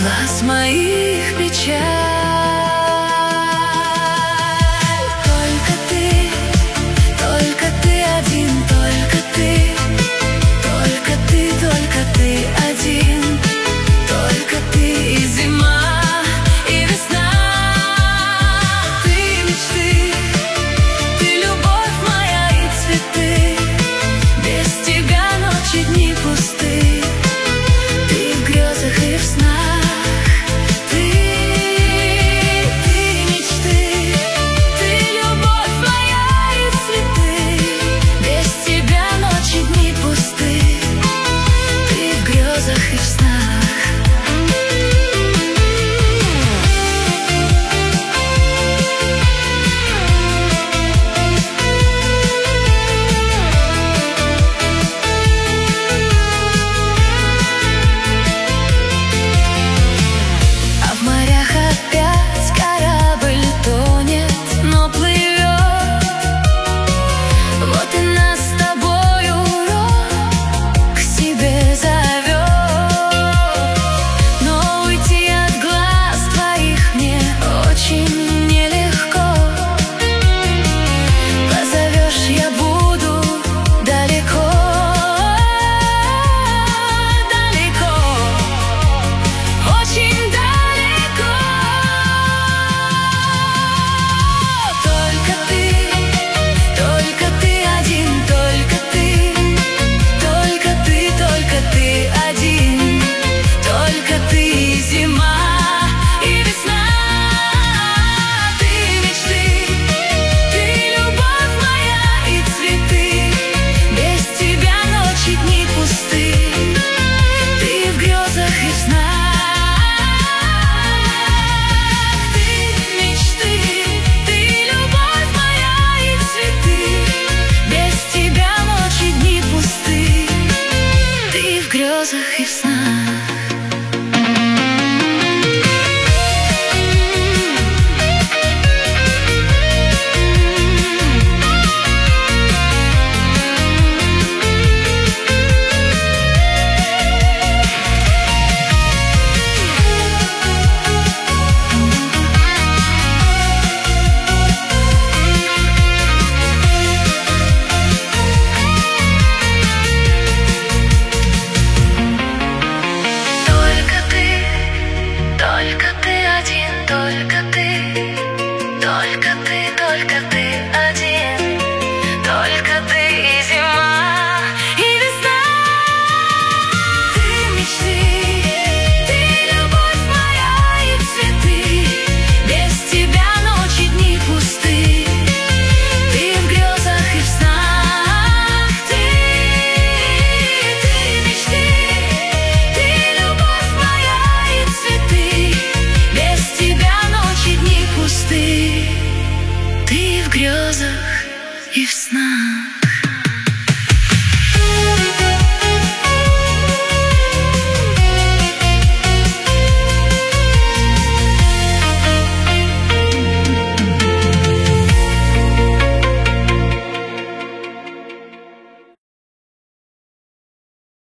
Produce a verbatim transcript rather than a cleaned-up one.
глаз моих печаль. Только ты, только ты один, только ты, только ты, только ты один, только ты и зима, и весна. Ты мечты, ты любовь моя и цветы. Без тебя ночи, дни пусты. Ты в грезах и в снах. Ты, ты мечты, ты любовь моя и цветы. Без тебя ночи, дни пусты. Ты в грезах и в снах. И в снах. Только ты, только ты, только ты один, только ты и зима, и весна. Ты мечты, ты любовь моя и цветы. Без тебя ночи, дни пусты. Ты в грезах и в снах. Ты, ты мечты, ты любовь моя и цветы. Без тебя ночи, дни пусты. Ты в грезах и в снах.